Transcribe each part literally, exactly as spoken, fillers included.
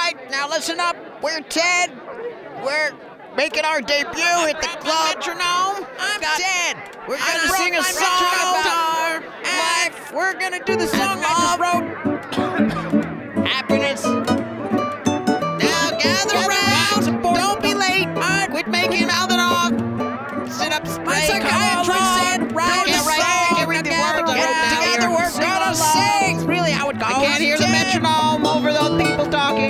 right, now listen up. We're Ted. We're making our debut at the club. Metronome. I'm Ted. We're gonna sing a song about life. We're gonna do the song I just wrote. Happiness. Now gather around. Don't be late. Quit making mouthing off. Sit up straight. Come on, right. Get right. Get read the words. Get together. We're gonna sing. Really, how it goes. I can't hear the metronome over those people talking.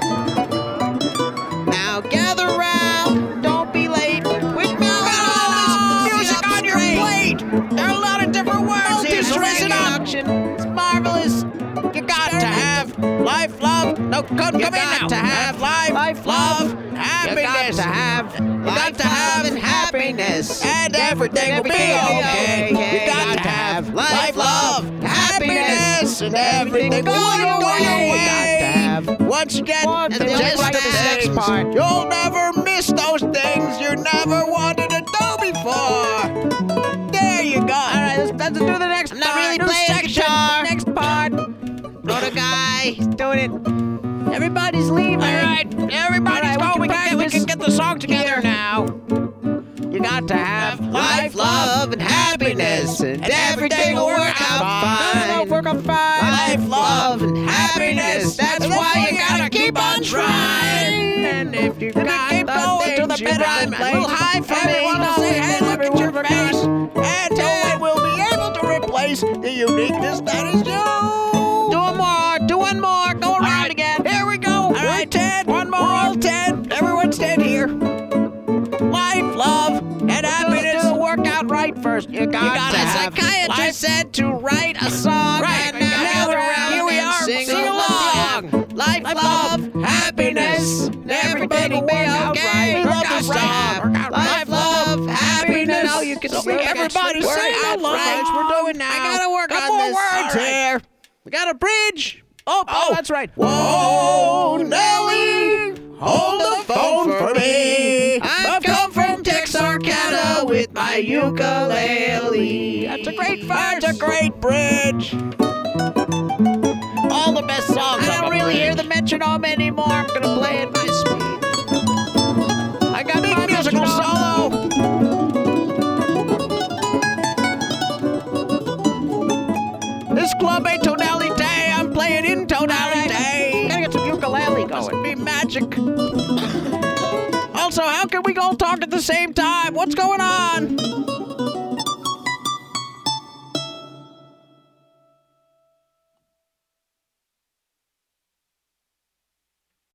Now gather round. Don't be late. Quit mouthing off. Music on your plate. There are a lot of different words here. So listen up. It's marvelous. You got to have life, love. No, come, come in now. To have life, life, love, happiness. You got to have, you got to have happiness, and everything will be okay. You got to have life, love, happiness, and everything will go your way. Once you get the gist of the next part, you'll never miss those things you never wanted to do before. There you go. All right, let's, let's do the next part. I'm not really playing guitar. Next part. Rhoda guy, he's doing it. Everybody's leaving. All right, everybody's going. We, can, we can get the song together now. You got to have life, love, and happiness, and everything will work out fine. No, no, no, work out fine. Life, love, and happiness. That's why you gotta keep on trying. And if you got keep going to the better, I'm a little high for everyone to say, hey, look at your face, and no one will be able to replace the uniqueness that is you. Do one more. Do one more. Go around right. again. Here we go. All right, Ted. One more. We're all Ted. Everyone's Ted here. Life, love, and happiness. Do, do work out right first. You got, you got to a have psychiatrist life. Said to write a song. Right. And now gather around here we and are. Sing, sing along. along. Life, life, love, happiness, and everything will be okay. We love this song. Life, love, happiness. Now you can sing. Everybody sing along. We're doing now. I gotta work on more words here. We got a bridge. Oh, oh, oh, that's right. Whoa, Nelly, hold the phone for me. I've come from Texarkana with my ukulele. That's a great verse. That's a great bridge. All the best songs. I don't really hear the metronome anymore. I'm gonna play at my speed. I got big musical solo. This club ain't tonality day. I'm playing in tonality day. Gotta get some ukulele going. Must be magic. Also, how can we all talk at the same time? What's going on?